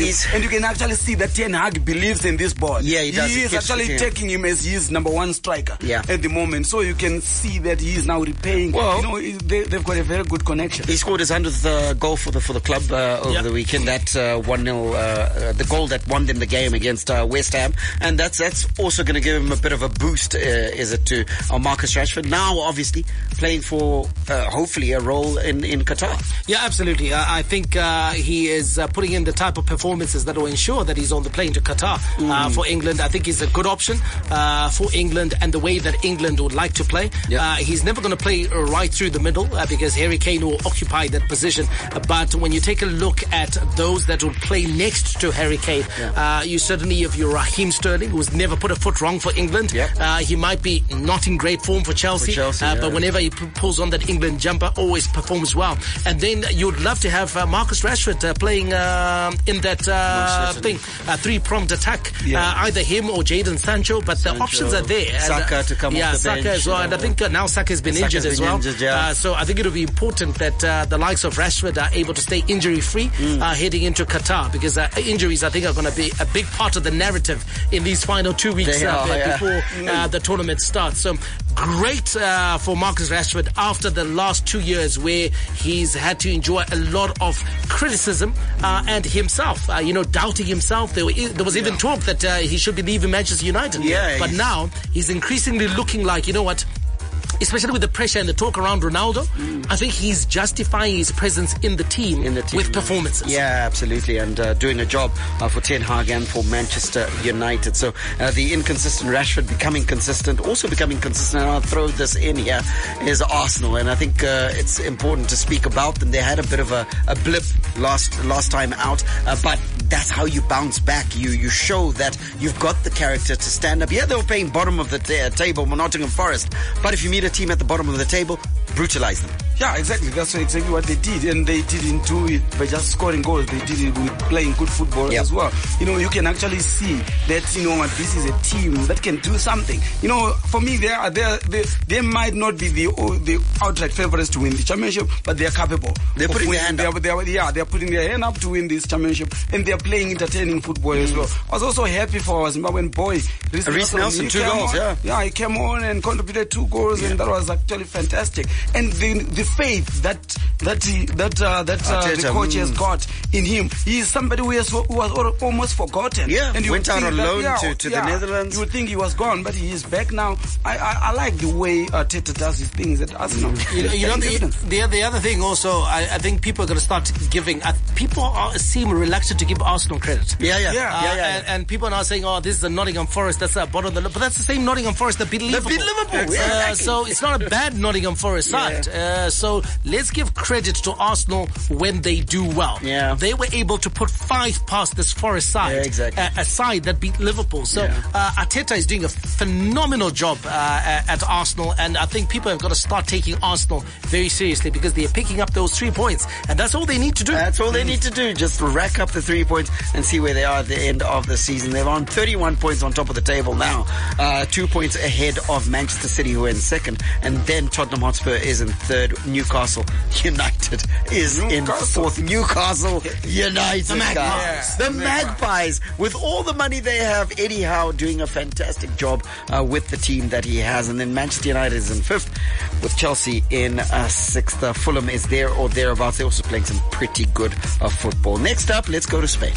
He's, and you can actually see that Ten Hag believes in this boy. Yeah, he does. He, He is keeps actually it, yeah. taking him as his number one striker Yeah. at the moment. So you can see that he is now repaying. Well, you know, he- they, they've got a very good connection. He scored his hundredth uh, goal for the for the club uh, over Yep. the weekend. That uh, one nil, uh, uh, the goal that won them the game against uh, West Ham, and that's that's also going to give him a bit of a boost. Uh, is it to uh, Marcus Rashford now? Obviously playing for uh, hopefully a role in in Qatar. Yeah, absolutely. Uh, I think uh, he is uh, putting in the type of performances that will ensure that he's on the plane to Qatar uh, Mm. for England. I think he's a good option uh, for England and the way that England would like to play. Yeah. Uh, he's never going to play uh, right through the middle uh, because Harry Kane will occupy that position. Uh, but when you take a look at those that will play next to Harry Kane, uh, you certainly have your Raheem Sterling, who's never put a foot wrong for England. Yep. Uh, he might be not in great form for Chelsea, For Chelsea, uh, yeah. but whenever he p- pulls on that England jumper, always performs well. And then you'd love to have uh, Marcus Rashford uh, playing uh, in that uh, Most thing, uh, three-pronged attack. Yeah. Uh, either him or Jadon Sancho, but the Sancho, options are there. And, Saka uh, to come yeah, off the Saka bench, as well. you And I know. think uh, now Saka's been Saka's injured been as well. injured, yeah. uh, so I think it'll be important that uh, the likes of Rashford are able to stay injury-free Mm. uh, heading into Qatar, because uh, injuries, I think, are going to be a big part of the narrative in these final two weeks They uh, are, be- yeah. before uh, the tournament starts. So great uh, for Marcus Rashford after the last two years where he's had to enjoy a lot of criticism uh, and himself, uh, you know, doubting himself. There, were, there was even talk that uh, he should be leaving Manchester United. Yeah, but he's- now he's increasingly looking like, you know what, especially with the pressure and the talk around Ronaldo, I think he's justifying his presence in the team, In the team. with performances. Yeah, absolutely, and uh, doing a job uh, for Ten Hag and for Manchester United. So uh, the inconsistent Rashford becoming consistent, also becoming consistent, and I'll throw this in here, is Arsenal. And I think uh, it's important to speak about them. They had a bit of a, a blip last last time out, uh, but that's how you bounce back. You you show that you've got the character to stand up. Yeah, they were playing bottom of the ta- table, Nottingham Forest, but if you meet a team at the bottom of the table, brutalize them. Yeah, exactly. That's exactly what they did. And they didn't do it by just scoring goals. They did it with playing good football Yep. as well. You know, you can actually see that, you know what, this is a team that can do something. You know, for me, they are, they, are, they, they might not be the the outright favorites to win the championship, but they are capable. They're of putting their winning. hand They up. are, they are, yeah, they are putting their hand up to win this championship. And they are playing entertaining football as well. I was also happy for Zimbabwean boy, Reece Reece Nelson, He two came goals, on- yeah. Yeah, he came on and contributed two goals, and that was actually fantastic. And the the faith that that he, that uh, that uh, the Arteta, coach mm. has got in him, he is somebody who, has, who was al- almost forgotten. Yeah, and you went would out think on that, loan yeah, to- to the yeah, Netherlands. You would think he was gone, but he is back now. I I, I like the way Arteta does his things at Arsenal. You know, you know Getting the, evidence. the, the other thing also, I, I think people are going to start giving, uh, people are, seem reluctant to give Arsenal credit. Yeah, yeah, Uh, yeah, yeah, yeah. And, and people are now saying, oh, this is the Nottingham Forest, that's the bottom of the list. But that's the same Nottingham Forest that beat Liverpool. beat Liverpool, Uh, yeah, exactly. So it's not a bad Nottingham Forest side. Uh, so let's give credit to Arsenal when they do well. Yeah. They were able to put five past this Forest side. Yeah, exactly. A, a side that beat Liverpool. So uh, Arteta is doing a phenomenal job uh, at Arsenal, and I think people have got to start taking Arsenal very seriously because they're picking up those three points, and that's all they need to do. That's all they need to do. Just rack up the three points and see where they are at the end of the season. They're on thirty-one points on top of the table now. Uh, two points ahead of Manchester City, who are in second. And then Tottenham Hotspur is in third. Newcastle United is in fourth. Newcastle United. The Magpies. guys. The Magpies. With all the money they have, Eddie Howe doing a fantastic job uh, with the team that he has. And then Manchester United is in fifth, with Chelsea in uh, sixth. Uh, Fulham is there or thereabouts. They're also playing some pretty good uh, football. Next up, let's go to Spain.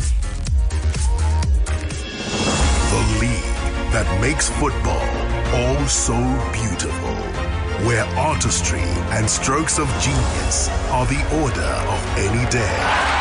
The league that makes football all so beautiful, where artistry and strokes of genius are the order of any day,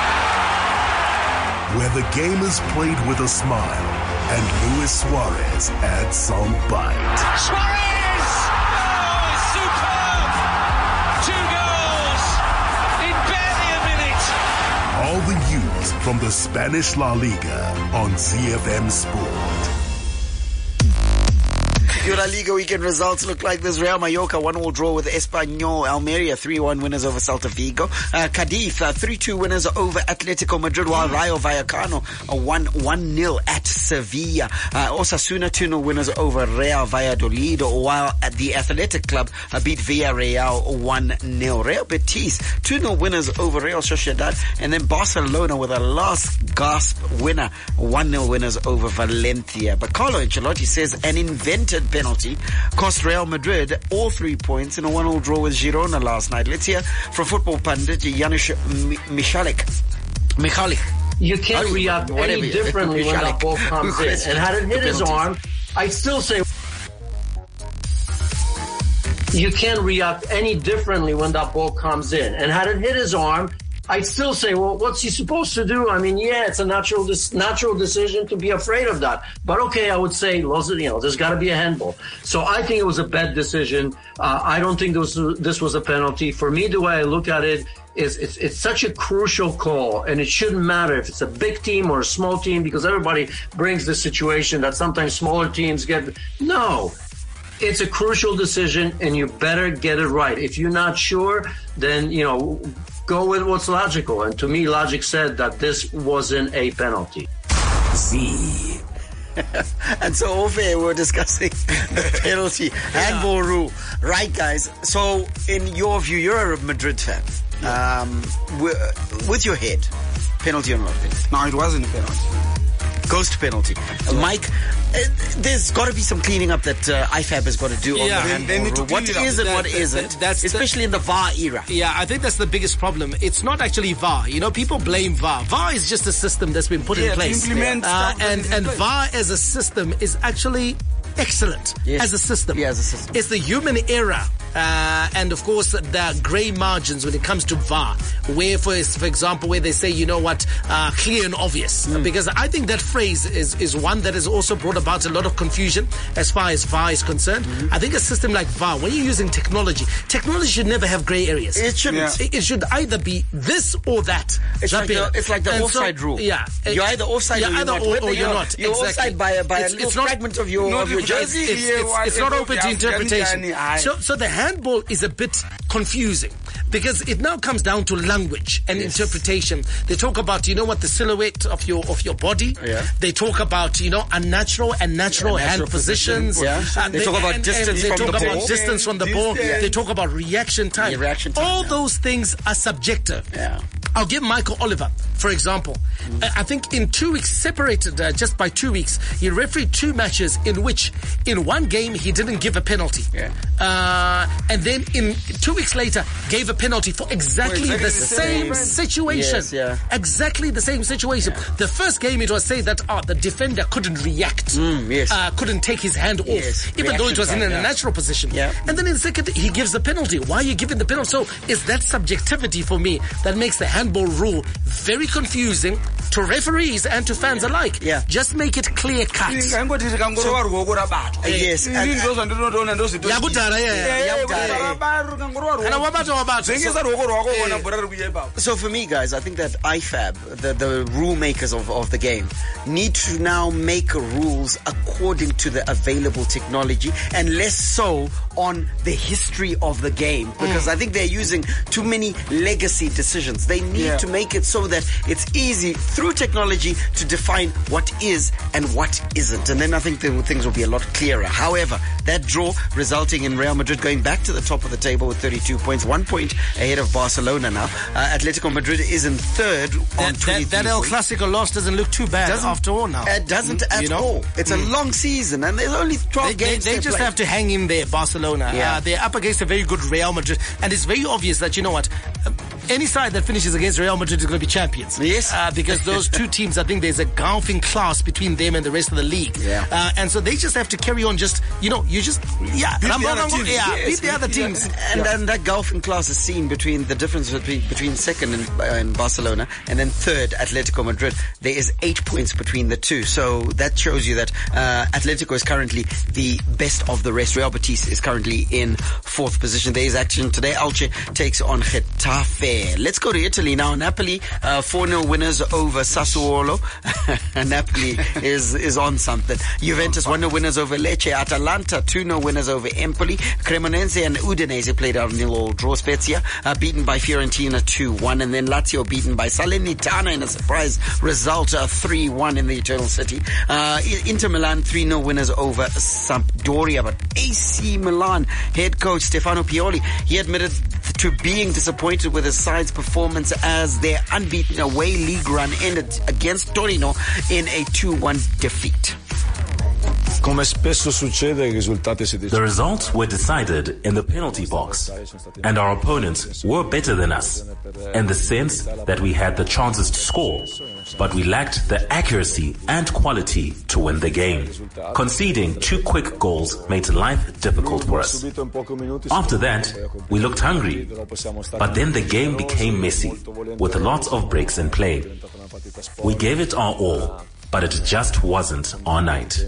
where the game is played with a smile and Luis Suarez adds some bite. Suarez! Oh, superb! Two goals in barely a minute. All the news from the Spanish La Liga on Z F M Sport. Your La Liga weekend results look like this. Real Mallorca one all draw with Espanyol. Almeria three one winners over Celta Vigo. Uh, Cadiz uh, three two winners over Atletico Madrid, while Rayo Vallecano uh, one one nil at Sevilla. Uh, Osasuna two nil winners over Real Valladolid, while at the Athletic Club uh, beat Villarreal one nil. Real Betis two nil winners over Real Sociedad, and then Barcelona with a last gasp winner, one nil winners over Valencia. But Carlo Ancelotti says an invented penalty cost Real Madrid all three points in a one all draw with Girona last night. Let's hear from football pundit Janusz Michalik. Michalik. You can't you, react any differently when that ball comes in. And had it hit his arm, I'd still say you can't react any differently when that ball comes in. And had it hit his arm, I'd still say, well, what's he supposed to do? I mean, yeah, it's a natural natural decision to be afraid of that. But okay, I would say, you know, there's got to be a handball. So I think it was a bad decision. Uh, I don't think this was, this was a penalty. For me, the way I look at it is it's, it's such a crucial call, and it shouldn't matter if it's a big team or a small team, because everybody brings the situation that sometimes smaller teams get. No. It's a crucial decision, and you better get it right. If you're not sure, then, you know, go with what's logical. And to me, logic said that this wasn't a penalty. Z. And so over here we're discussing the penalty handball yeah. rule. Right, guys. So in your view, you're a Madrid fan. Yeah. Um, with your head, penalty or not penalty? No, it wasn't a penalty. Ghost penalty. Uh, Mike, uh, there's got to be some cleaning up that uh, I F A B has got to do yeah, on the handball rule. What is and what that, isn't, that's especially the, in the V A R era. Yeah, I think that's the biggest problem. It's not actually V A R. You know, people blame V A R. V A R is just a system that's been put yeah, in place. To implement uh, stuff and and place. V A R as a system is actually excellent yes. as a system. Yeah, as a system. It's the human error. Uh, and of course, there are grey margins when it comes to V A R, where, for, for example, where they say, you know what, uh, clear and obvious. Mm. Because I think that phrase is, is one that has also brought about a lot of confusion as far as V A R is concerned. Mm-hmm. I think a system like V A R, when you're using technology, technology should never have grey areas. It shouldn't. Yeah. It, it should either be this or that. It's, like the, it's like the and offside so, rule. Yeah. You're either offside you're or you're either not. Or, or you're, you're not. You're exactly. offside by, by it's, a little it's not, fragment of your, no, of your It's, jersey. it's, it's, it's not open to interpretation. So, so the handball is a bit confusing because it now comes down to language and yes. interpretation. They talk about, you know what, the silhouette of your of your body. Yeah. They talk about, you know, unnatural and natural yeah, hand natural positions. positions. Yeah. Uh, they, they talk about and, distance and they from talk the about ball. distance from the Distance. ball. Yeah. They talk about reaction time. Yeah, reaction time. All yeah. those things are subjective. Yeah. I'll give Michael Oliver, for example. Mm. I think in two weeks, separated uh, just by two weeks, he refereed two matches in which, in one game, he didn't give a penalty. Yeah. Uh, and then in two weeks later, gave a penalty for exactly, well, exactly the, the same, same situation. Yes, yeah. Exactly the same situation. Yeah. The first game, it was said that oh, the defender couldn't react. Mm, yes. uh, couldn't take his hand yes. off, even Reaction though it was time, in a yeah. natural position. Yeah. And then in the second, he gives the penalty. Why are you giving the penalty? So it's that subjectivity for me that makes the handball rule very confusing to referees and to fans alike. Yeah. Just make it clear cut. So, uh, yes. And, and, so for me, guys, I think that I F A B, the, the rule makers of, of the game, need to now make rules according to the available technology and less so on the history of the game, because mm. I think they're using too many legacy decisions. They need yeah. to make it so that it's easy through technology to define what is and what isn't. And then I think the, things will be a lot clearer. However, that draw resulting in Real Madrid going back to the top of the table with thirty-two points, one point ahead of Barcelona now. Uh, Atletico Madrid is in third on that, twenty-three that, that El points. Clasico loss doesn't look too bad doesn't, after all now. It doesn't mm, at you know? all. It's mm. a long season and there's only twelve they, games They, they just play. have to hang in there, Barcelona. Yeah. Uh, they're up against a very good Real Madrid. And it's very obvious that, you know what, uh, any side that finishes against Real Madrid is going to be champions. Yes. Uh, because those two teams, I think there's a golfing class between them and the rest of the league. Yeah. Uh, and so they just have to carry on just, you know, you just, yeah, beat Rambo, the other Rambo, teams. yeah, Yes, beat the other teams. And, yeah. and that golfing class is seen between the difference between, between second in, uh, in Barcelona and then third Atletico Madrid. There is eight points between the two. So that shows you that uh, Atletico is currently the best of the rest. Real Betis is currently in fourth position. There is action today. Elche takes on Getafe. Getafe. Let's go to Italy now. Napoli, uh, four nil winners over Sassuolo. Napoli is, is on something. Juventus, one nil winners over Lecce. Atalanta, two nil winners over Empoli. Cremonese and Udinese played out nil all draw. Spezia, uh, beaten by Fiorentina two one. And then Lazio beaten by Salernitana in a surprise result, uh, three one in the Eternal City. Uh, Inter Milan, three nil winners over Sampdoria. But A C Milan head coach Stefano Pioli, he admitted to being disappointed with his side's performance as their unbeaten away league run ended against Torino in a two one defeat. The results were decided in the penalty box, and our opponents were better than us in the sense that we had the chances to score, but we lacked the accuracy and quality to win the game. Conceding two quick goals made life difficult for us. After that, we looked hungry, but then the game became messy, with lots of breaks in play. We gave it our all, but it just wasn't our night.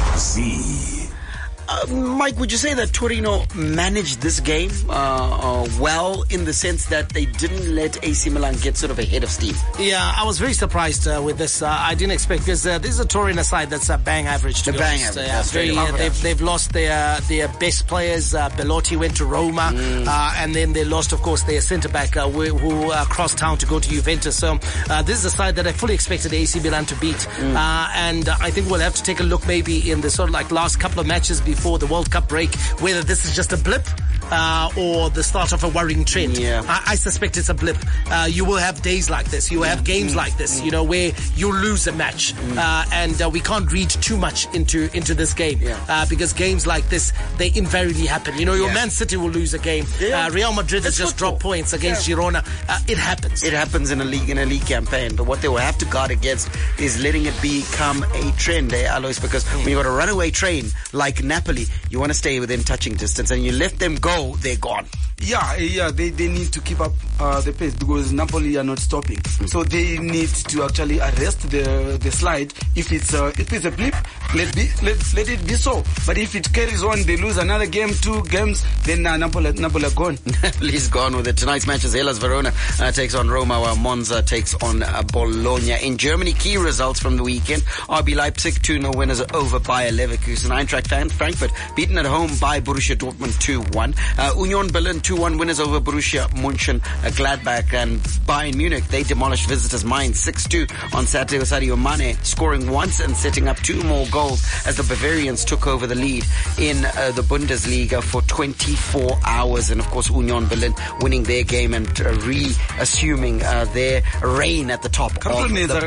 Z. Uh, Mike, would you say that Torino managed this game uh, uh, well in the sense that they didn't let A C Milan get sort of ahead of steam? Yeah, I was very surprised uh, with this. Uh, I didn't expect because uh, this is a Torino side that's a bang average. To the be bang honest. average. Uh, very, uh, they've, they've lost their their best players. Uh, Belotti went to Roma, mm. uh, and then they lost, of course, their centre back uh, who, who uh, crossed town to go to Juventus. So uh, this is a side that I fully expected A C Milan to beat, mm. uh, and uh, I think we'll have to take a look maybe in the sort of like last couple of matches before the World Cup break, whether this is just a blip uh, or the start of a worrying trend. Yeah. I, I suspect it's a blip. Uh, you will have days like this. You will have games like this, you know, where you lose a match. Uh, and uh, we can't read too much into into this game Yeah. uh, because games like this, they invariably happen. You know, your Yeah. Man City will lose a game. Yeah. Uh, Real Madrid has just dropped points against Yeah. Girona. Uh, it happens. It happens in a league in a league campaign, but what they will have to guard against is letting it become a trend, eh, Alois? Because when you got a runaway train like Napoli, you want to stay within touching distance, and you let them go, they're gone. Yeah, yeah, they, they need to keep up uh, the pace because Napoli are not stopping. Mm. So they need to actually arrest the the slide. If it's uh, if it's a blip, let be let let it be so. But if it carries on, they lose another game, two games, then uh, Napoli Napoli are gone. He's gone with it. Tonight's match is Hellas Verona uh, takes on Roma, while Monza takes on uh, Bologna. In Germany, key results from the weekend: R B Leipzig two nil winners over Bayer Leverkusen. Eintracht Frankfurt beaten at home by Borussia Dortmund two one. Uh, Union Berlin two one winners over Borussia Mönchengladbach, and Bayern Munich, they demolished visitors' Mainz six two on Saturday with Sadio Mane scoring once and setting up two more goals as the Bavarians took over the lead in uh, the Bundesliga for twenty-four hours. And of course, Union Berlin winning their game and uh, reassuming uh, their reign at the top of the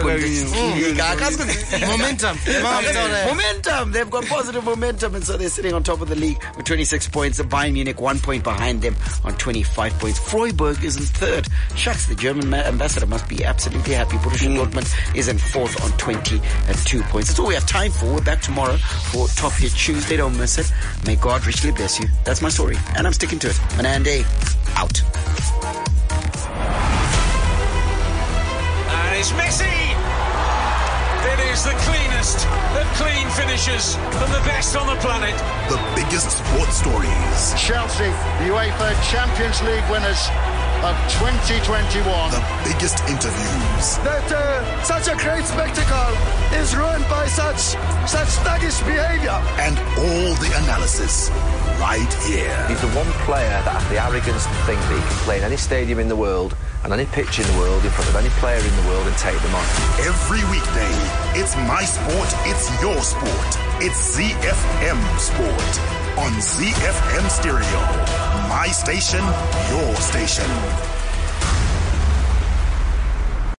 Bundesliga. Momentum. Momentum. They've got positive momentum, and so they're sitting on top of the league with twenty-six points. Bayern Munich one point behind them on twenty-five points. Freiburg is in third. Shucks, the German ma- ambassador must be absolutely happy. Borussia mm. Dortmund is in fourth on twenty-two points. That's all we have time for. We're back tomorrow for Top Hit Tuesday. Don't miss it. May God richly bless you. That's my story, and I'm sticking to it. Manande, out. And it's Messi! It is the cleanest of clean finishes and the best on the planet. The biggest sports stories. Chelsea, UEFA Champions League winners of twenty twenty-one. The biggest interviews. That uh, such a great spectacle is ruined by such such thuggish behavior. And all the analysis right here. He's the one player that has the arrogance to think that he can play in any stadium in the world and any pitch in the world in front of any player in the world and take them on. Every weekday, it's my sport, it's your sport. It's Z F M Sport on Z F M Stereo. My station, your station.